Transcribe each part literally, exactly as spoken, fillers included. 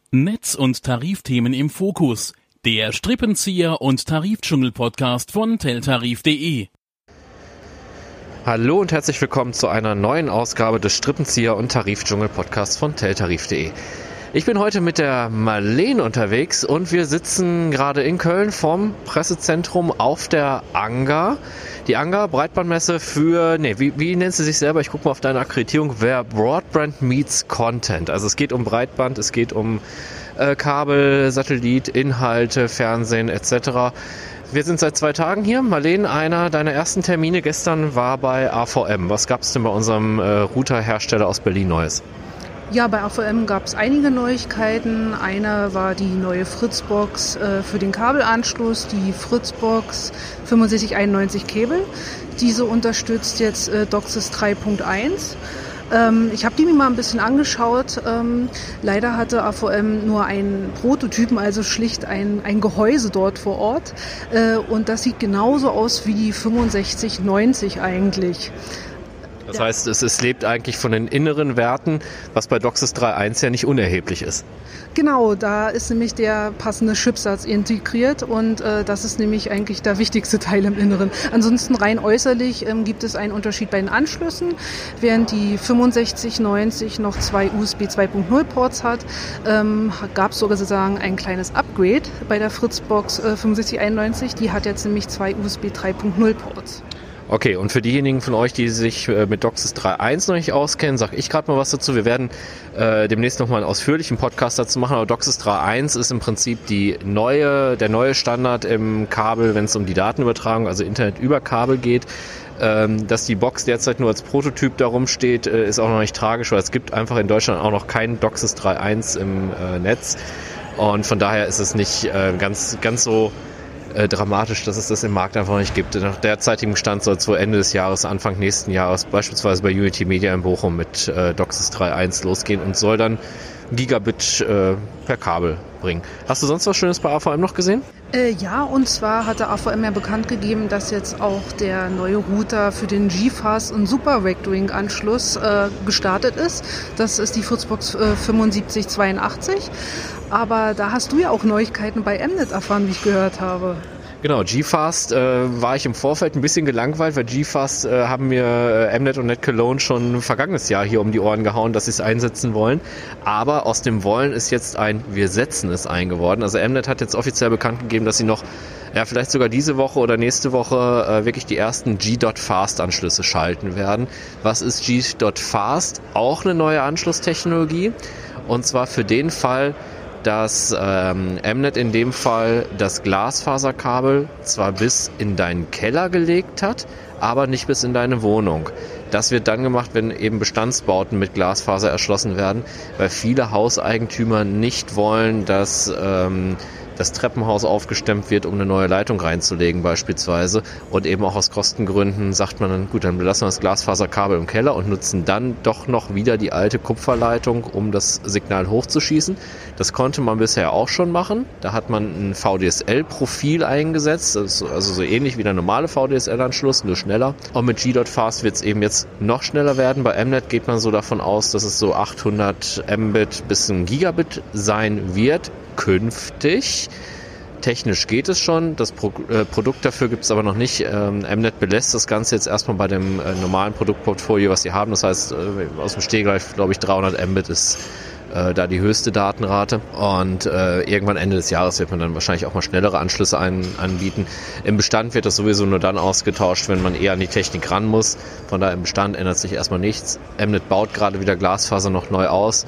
Netz- und Tarifthemen im Fokus. Der Strippenzieher- und Tarifdschungel-Podcast von teltarif punkt de. Hallo und herzlich willkommen zu einer neuen Ausgabe des Strippenzieher- und Tarifdschungel-Podcasts von teltarif punkt de. Ich bin heute mit der Marleen unterwegs und wir sitzen gerade in Köln vorm Pressezentrum auf der ANGA. Die ANGA, Breitbandmesse für, nee, wie, wie nennt sie sich selber? Ich gucke mal auf deine Akkreditierung. Where Broadband meets Content. Also es geht um Breitband, es geht um äh, Kabel, Satellit, Inhalte, Fernsehen et cetera. Wir sind seit zwei Tagen hier. Marleen, einer deiner ersten Termine gestern war bei A V M. Was gab es denn bei unserem äh, Routerhersteller aus Berlin Neues? Ja, bei A V M gab es einige Neuigkeiten. Eine war die neue Fritzbox äh, für den Kabelanschluss, die Fritzbox sechs fünf eins eins Cable. Diese unterstützt jetzt äh, DOCSIS drei Punkt eins. Ähm, ich habe die mir mal ein bisschen angeschaut. Ähm, leider hatte A V M nur einen Prototypen, also schlicht ein, ein Gehäuse dort vor Ort. Äh, und das sieht genauso aus wie die fünfundsechzig neunzig eigentlich. Das heißt, es, es lebt eigentlich von den inneren Werten, was bei DOCSIS drei Punkt eins ja nicht unerheblich ist. Genau, da ist nämlich der passende Chipsatz integriert und äh, das ist nämlich eigentlich der wichtigste Teil im Inneren. Ansonsten rein äußerlich ähm, gibt es einen Unterschied bei den Anschlüssen. Während die fünfundsechzig neunzig noch zwei U S B zwei Punkt null Ports hat, ähm, gab es sogar sozusagen ein kleines Upgrade bei der Fritzbox äh, sechs fünf eins neun. Die hat jetzt nämlich zwei U S B drei Punkt null Ports. Okay, und für diejenigen von euch, die sich mit DOCSIS drei Punkt eins noch nicht auskennen, sage ich gerade mal was dazu. Wir werden äh, demnächst nochmal einen ausführlichen Podcast dazu machen, aber DOCSIS drei Punkt eins ist im Prinzip die neue, der neue Standard im Kabel, wenn es um die Datenübertragung, also Internet über Kabel geht. Ähm, dass die Box derzeit nur als Prototyp darum steht, äh, ist auch noch nicht tragisch, weil es gibt einfach in Deutschland auch noch keinen DOCSIS drei Punkt eins im äh, Netz und von daher ist es nicht äh, ganz, ganz so Äh, dramatisch, dass es das im Markt einfach nicht gibt. Nach derzeitigem Stand soll es wohl Ende des Jahres, Anfang nächsten Jahres beispielsweise bei Unity Media in Bochum mit äh, DOCSIS drei Punkt eins losgehen und soll dann Gigabit äh, per Kabel bringen. Hast du sonst was Schönes bei A V M noch gesehen? Äh, ja, und zwar hatte A V M ja bekannt gegeben, dass jetzt auch der neue Router für den G-Fast und Super Vectoring-Anschluss äh, gestartet ist. Das ist die Fritzbox äh, fünfundsiebzig zweiundachtzig. Aber da hast du ja auch Neuigkeiten bei Mnet erfahren, wie ich gehört habe. Genau, G-Fast äh, war ich im Vorfeld ein bisschen gelangweilt, weil G-Fast äh, haben mir äh, Mnet und NetCologne schon vergangenes Jahr hier um die Ohren gehauen, dass sie es einsetzen wollen. Aber aus dem Wollen ist jetzt ein Wir setzen es eingeworden. Also Mnet hat jetzt offiziell bekannt gegeben, dass sie noch, ja vielleicht sogar diese Woche oder nächste Woche äh, wirklich die ersten G.Fast-Anschlüsse schalten werden. Was ist G.Fast? Auch eine neue Anschlusstechnologie. Und zwar für den Fall, dass ähm, Mnet in dem Fall das Glasfaserkabel zwar bis in deinen Keller gelegt hat, aber nicht bis in deine Wohnung. Das wird dann gemacht, wenn eben Bestandsbauten mit Glasfaser erschlossen werden, weil viele Hauseigentümer nicht wollen, dass ähm, das Treppenhaus aufgestemmt wird, um eine neue Leitung reinzulegen beispielsweise. Und eben auch aus Kostengründen sagt man dann, gut, dann lassen wir das Glasfaserkabel im Keller und nutzen dann doch noch wieder die alte Kupferleitung, um das Signal hochzuschießen. Das konnte man bisher auch schon machen. Da hat man ein V D S L-Profil eingesetzt, also so ähnlich wie der normale V D S L-Anschluss, nur schneller. Und mit G.Fast wird es eben jetzt noch schneller werden. Bei Mnet geht man so davon aus, dass es so achthundert Mbit bis ein Gigabit sein wird. Künftig. Technisch geht es schon, das Pro- äh, Produkt dafür gibt es aber noch nicht. Ähm, Mnet belässt das Ganze jetzt erstmal bei dem äh, normalen Produktportfolio, was sie haben. Das heißt, äh, aus dem Stegreif, glaube ich, dreihundert Mbit ist äh, da die höchste Datenrate. Und äh, irgendwann Ende des Jahres wird man dann wahrscheinlich auch mal schnellere Anschlüsse ein, anbieten. Im Bestand wird das sowieso nur dann ausgetauscht, wenn man eher an die Technik ran muss. Von daher im Bestand ändert sich erstmal nichts. Mnet baut gerade wieder Glasfaser noch neu aus.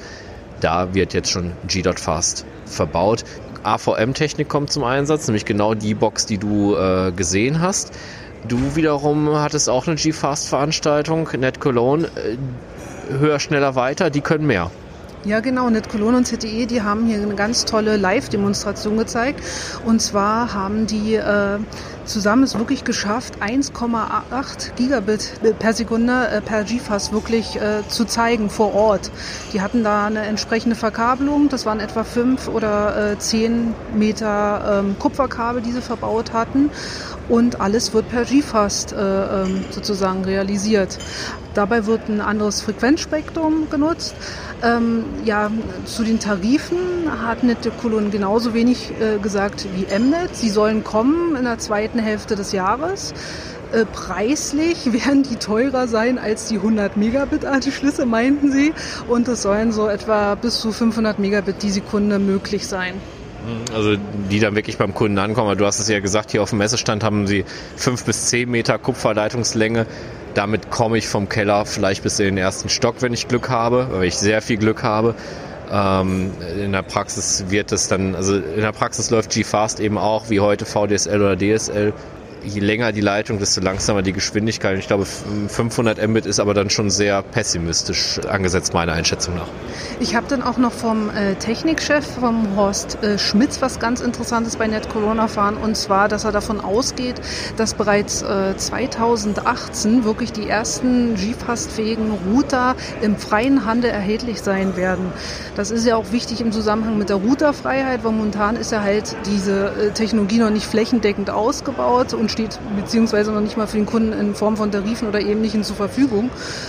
Da wird jetzt schon G.Fast verbaut. A V M-Technik kommt zum Einsatz, nämlich genau die Box, die du äh, gesehen hast. Du wiederum hattest auch eine G.Fast-Veranstaltung, NetCologne, äh, höher, schneller, weiter, die können mehr. Ja genau, NetCologne und Z T E, die haben hier eine ganz tolle Live-Demonstration gezeigt. Und zwar haben die äh, zusammen es wirklich geschafft, eins Komma acht Gigabit per Sekunde äh, per G.Fast wirklich äh, zu zeigen vor Ort. Die hatten da eine entsprechende Verkabelung, das waren etwa fünf oder äh, zehn Meter ähm, Kupferkabel, die sie verbaut hatten. und alles wird per G-Fast äh, sozusagen realisiert. Dabei wird ein anderes Frequenzspektrum genutzt. Ähm, ja, zu den Tarifen hat NetCologne genauso wenig äh, gesagt wie Mnet. Sie sollen kommen in der zweiten Hälfte des Jahres. Äh, preislich werden die teurer sein als die hundert Megabit Anschlüsse, meinten sie. Und es sollen so etwa bis zu fünfhundert Megabit die Sekunde möglich sein. Also die dann wirklich beim Kunden ankommen. Du hast es ja gesagt, hier auf dem Messestand haben sie fünf bis zehn Meter Kupferleitungslänge. Damit komme ich vom Keller vielleicht bis in den ersten Stock, wenn ich Glück habe, wenn ich sehr viel Glück habe. Ähm, in der Praxis wird es dann, also in der Praxis läuft G-Fast eben auch wie heute V D S L oder D S L. Je länger die Leitung, desto langsamer die Geschwindigkeit. Ich glaube, fünfhundert Mbit ist aber dann schon sehr pessimistisch angesetzt, meiner Einschätzung nach. Ich habe dann auch noch vom äh, Technikchef, vom Horst äh, Schmitz, was ganz Interessantes bei NetCologne erfahren. Und zwar, dass er davon ausgeht, dass bereits äh, zweitausendachtzehn wirklich die ersten G-Fast-fähigen Router im freien Handel erhältlich sein werden. Das ist ja auch wichtig im Zusammenhang mit der Routerfreiheit, weil momentan ist ja halt diese äh, Technologie noch nicht flächendeckend ausgebaut und steht beziehungsweise noch nicht mal für den Kunden in Form von Tarifen oder Ähnlichem zur Verfügung.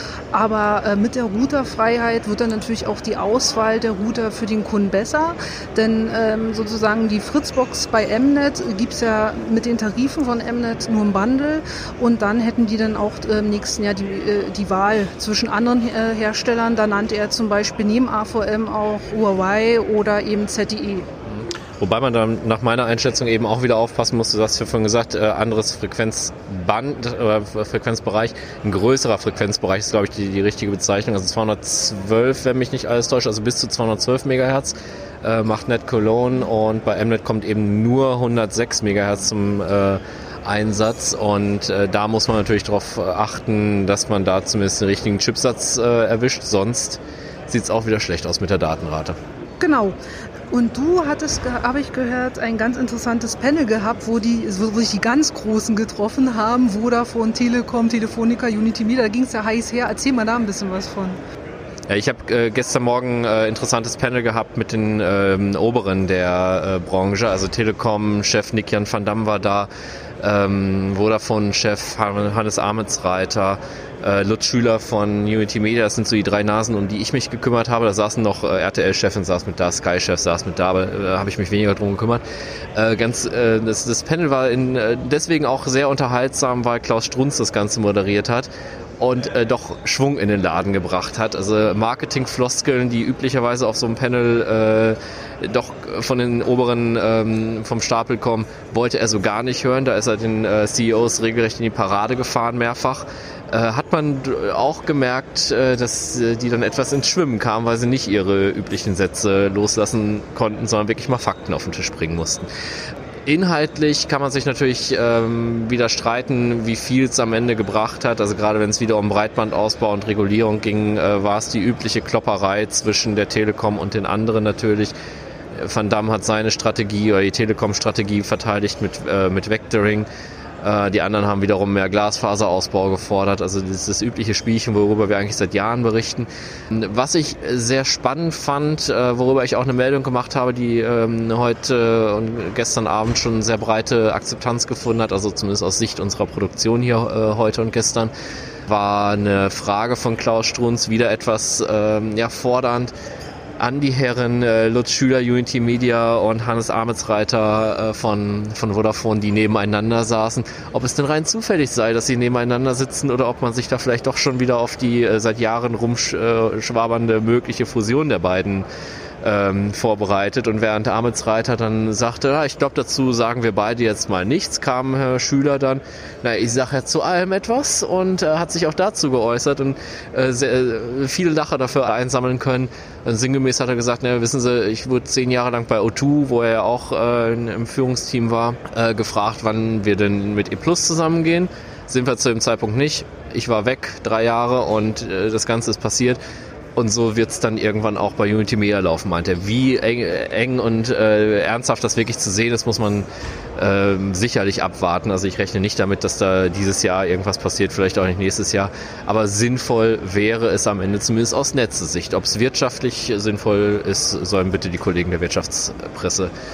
Aber äh, mit der Routerfreiheit wird dann natürlich auch die Auswahl der Router für den Kunden besser. Denn ähm, sozusagen die Fritzbox bei Mnet gibt es ja mit den Tarifen von Mnet nur im Bundle. Und dann hätten die dann auch äh, im nächsten Jahr die, äh, die Wahl zwischen anderen äh, Herstellern. Da nannte er zum Beispiel neben A V M auch Huawei oder eben Z T E. Wobei man dann nach meiner Einschätzung eben auch wieder aufpassen muss, du hast ja vorhin gesagt, äh, anderes Frequenzband oder äh, Frequenzbereich, ein größerer Frequenzbereich ist, glaube ich, die, die richtige Bezeichnung. Also zweihundertzwölf, wenn mich nicht alles täuscht, also bis zu zweihundertzwölf Megahertz äh, macht NetCologne und bei Mnet kommt eben nur hundertsechs Megahertz zum äh, Einsatz und äh, da muss man natürlich darauf achten, dass man da zumindest den richtigen Chipsatz äh, erwischt, sonst sieht es auch wieder schlecht aus mit der Datenrate. Genau. Und du hattest, habe ich gehört, ein ganz interessantes Panel gehabt, wo die, wo sich die ganz Großen getroffen haben, Vodafone, Telekom, Telefonica, Unity Media, da ging es ja heiß her. Erzähl mal da ein bisschen was von. Ja, ich habe äh, gestern Morgen ein äh, interessantes Panel gehabt mit den ähm, Oberen der äh, Branche, also Telekom-Chef Nick-Jan van Dam war da, ähm, Vodafone-Chef Hannes Ametsreiter, äh, Lutz Schüler von Unity Media, das sind so die drei Nasen, um die ich mich gekümmert habe. Da saßen noch äh, R T L-Chefin saß mit da, Sky-Chef saß mit da, aber äh, habe ich mich weniger drum gekümmert. Äh, ganz, äh, das, das Panel war in, äh, deswegen auch sehr unterhaltsam, weil Klaus Strunz das Ganze moderiert hat und äh, doch Schwung in den Laden gebracht hat. Also Marketing-Floskeln, die üblicherweise auf so einem Panel äh, doch von den Oberen ähm, vom Stapel kommen, wollte er so gar nicht hören. Da ist er den äh, C E Os regelrecht in die Parade gefahren, mehrfach. Äh, hat man auch gemerkt, äh, dass äh, die dann etwas ins Schwimmen kamen, weil sie nicht ihre üblichen Sätze loslassen konnten, sondern wirklich mal Fakten auf den Tisch bringen mussten. Inhaltlich kann man sich natürlich ähm, wieder streiten, wie viel es am Ende gebracht hat. Also gerade wenn es wieder um Breitbandausbau und Regulierung ging, äh, war es die übliche Klopperei zwischen der Telekom und den anderen natürlich. Van Dam hat seine Strategie oder die Telekom-Strategie verteidigt mit, äh, mit Vectoring. Äh, die anderen haben wiederum mehr Glasfaserausbau gefordert. Also das ist das übliche Spielchen, worüber wir eigentlich seit Jahren berichten. Was ich sehr spannend fand, äh, worüber ich auch eine Meldung gemacht habe, die ähm, heute und gestern Abend schon sehr breite Akzeptanz gefunden hat, also zumindest aus Sicht unserer Produktion hier äh, heute und gestern, war eine Frage von Klaus Strunz, wieder etwas ähm, ja, fordernd an die Herren äh, Lutz Schüler, Unity Media und Hannes Ametsreiter äh, von, von Vodafone, die nebeneinander saßen, ob es denn rein zufällig sei, dass sie nebeneinander sitzen oder ob man sich da vielleicht doch schon wieder auf die äh, seit Jahren rumschwabernde mögliche Fusion der beiden ähm, vorbereitet. Und während Ametsreiter dann sagte, ja, ich glaube, dazu sagen wir beide jetzt mal nichts, kam Herr Schüler dann, na, ich sage ja zu allem etwas und äh, hat sich auch dazu geäußert und äh, sehr, äh, viele Lacher dafür einsammeln können. Und sinngemäß hat er gesagt, na, wissen Sie, ich wurde zehn Jahre lang bei O zwei, wo er ja auch äh, im Führungsteam war, äh, gefragt, wann wir denn mit E Plus zusammengehen. Sind wir zu dem Zeitpunkt nicht. Ich war weg, drei Jahre und äh, das Ganze ist passiert. Und so wird es dann irgendwann auch bei Unity Media laufen, meint er. Wie eng, eng und äh, ernsthaft das wirklich zu sehen ist, muss man äh, sicherlich abwarten. Also ich rechne nicht damit, dass da dieses Jahr irgendwas passiert, vielleicht auch nicht nächstes Jahr. Aber sinnvoll wäre es am Ende zumindest aus Netzesicht. Ob es wirtschaftlich sinnvoll ist, sollen bitte die Kollegen der Wirtschaftspresse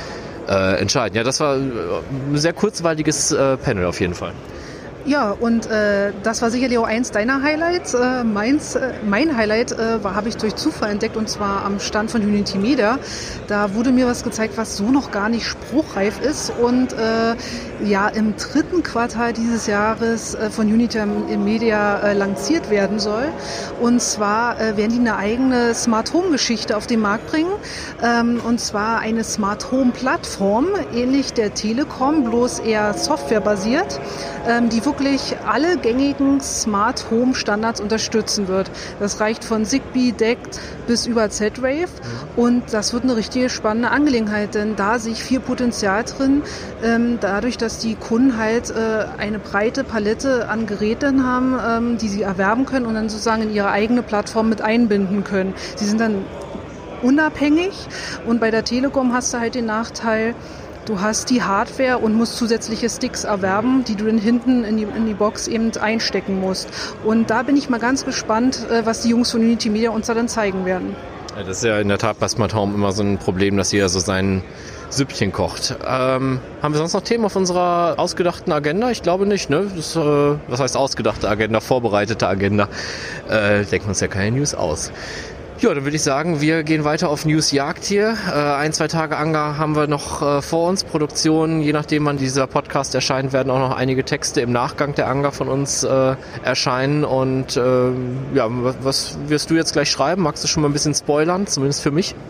äh, entscheiden. Ja, das war ein sehr kurzweiliges äh, Panel auf jeden Fall. Ja, und äh, das war sicherlich auch eins deiner Highlights. Äh, meins, äh, mein Highlight äh, war, habe ich durch Zufall entdeckt, und zwar am Stand von Unity Media. Da wurde mir was gezeigt, was so noch gar nicht spruchreif ist und äh, ja im dritten Quartal dieses Jahres äh, von Unity Media äh, lanciert werden soll. Und zwar äh, werden die eine eigene Smart Home Geschichte auf den Markt bringen. Ähm, und zwar eine Smart Home Plattform, ähnlich der Telekom, bloß eher softwarebasiert, ähm, die wirklich alle gängigen Smart Home Standards unterstützen wird. Das reicht von Zigbee, D E C T bis über Z-Wave, und das wird eine richtig spannende Angelegenheit, denn da sehe ich viel Potenzial drin, ähm, dadurch, dass die Kunden halt äh, eine breite Palette an Geräten haben, ähm, die sie erwerben können und dann sozusagen in ihre eigene Plattform mit einbinden können. Sie sind dann unabhängig, und bei der Telekom hast du halt den Nachteil, du hast die Hardware und musst zusätzliche Sticks erwerben, die du dann hinten in die, in die Box eben einstecken musst. Und da bin ich mal ganz gespannt, was die Jungs von Unity Media uns da dann zeigen werden. Ja, das ist ja in der Tat bei Smart Home immer so ein Problem, dass jeder so sein Süppchen kocht. Ähm, haben wir sonst noch Themen auf unserer ausgedachten Agenda? Ich glaube nicht, ne? Das, äh, was heißt ausgedachte Agenda? Vorbereitete Agenda. Äh, denken wir uns ja keine News aus. Ja, dann würde ich sagen, wir gehen weiter auf Newsjagd hier. Äh, ein, zwei Tage Anga haben wir noch äh, vor uns. Produktionen, je nachdem wann dieser Podcast erscheint, werden auch noch einige Texte im Nachgang der Anga von uns äh, erscheinen. Und äh, ja, was wirst du jetzt gleich schreiben? Magst du schon mal ein bisschen spoilern, zumindest für mich?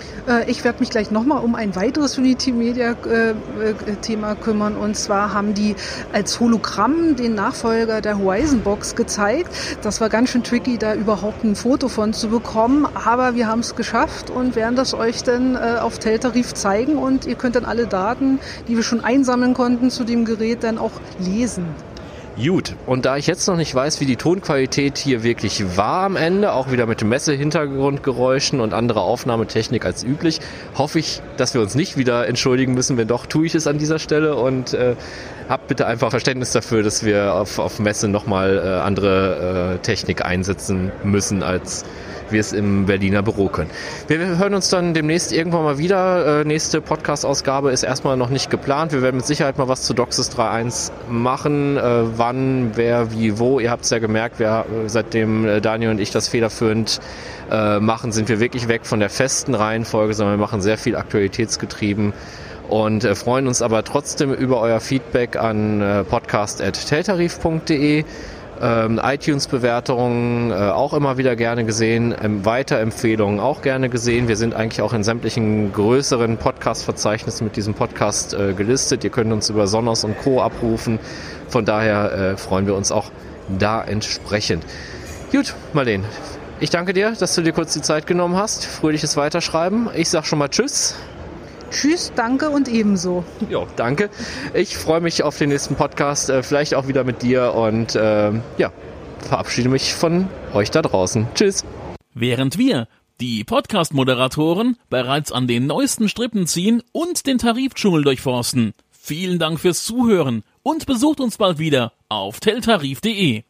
Ich werde mich gleich nochmal um ein weiteres Unity Media äh, Thema kümmern, und zwar haben die als Hologramm den Nachfolger der Horizon Box gezeigt. Das war ganz schön tricky, da überhaupt ein Foto von zu bekommen, aber wir haben es geschafft und werden das euch dann äh, auf Teltarif zeigen, und ihr könnt dann alle Daten, die wir schon einsammeln konnten zu dem Gerät, dann auch lesen. Gut, und da ich jetzt noch nicht weiß, wie die Tonqualität hier wirklich war am Ende, auch wieder mit Messe-Hintergrundgeräuschen und anderer Aufnahmetechnik als üblich, hoffe ich, dass wir uns nicht wieder entschuldigen müssen. Wenn doch, tue ich es an dieser Stelle, und äh, habt bitte einfach Verständnis dafür, dass wir auf, auf Messe nochmal äh, andere äh, Technik einsetzen müssen, als wir es im Berliner Büro können. Wir hören uns dann demnächst irgendwann mal wieder. Äh, nächste Podcast-Ausgabe ist erstmal noch nicht geplant. Wir werden mit Sicherheit mal was zu DOCSIS drei Punkt eins machen. Äh, wann, wer, wie, wo. Ihr habt es ja gemerkt, wir, seitdem äh, Daniel und ich das federführend äh, machen, sind wir wirklich weg von der festen Reihenfolge, sondern wir machen sehr viel aktualitätsgetrieben. Und äh, freuen uns aber trotzdem über euer Feedback an äh, podcast at teltarif punkt de. Ähm, iTunes-Bewertungen äh, auch immer wieder gerne gesehen, ähm, Weiterempfehlungen auch gerne gesehen. Wir sind eigentlich auch in sämtlichen größeren Podcast-Verzeichnissen mit diesem Podcast äh, gelistet. Ihr könnt uns über Sonos und Co. abrufen. Von daher äh, freuen wir uns auch da entsprechend. Gut, Marlene, ich danke dir, dass du dir kurz die Zeit genommen hast. Fröhliches Weiterschreiben. Ich sag schon mal Tschüss. Tschüss, danke und ebenso. Ja, danke. Ich freue mich auf den nächsten Podcast, äh, vielleicht auch wieder mit dir, und äh, ja, verabschiede mich von euch da draußen. Tschüss. Während wir, die Podcast-Moderatoren, bereits an den neuesten Strippen ziehen und den Tarifdschungel durchforsten. Vielen Dank fürs Zuhören und besucht uns bald wieder auf teltarif punkt de.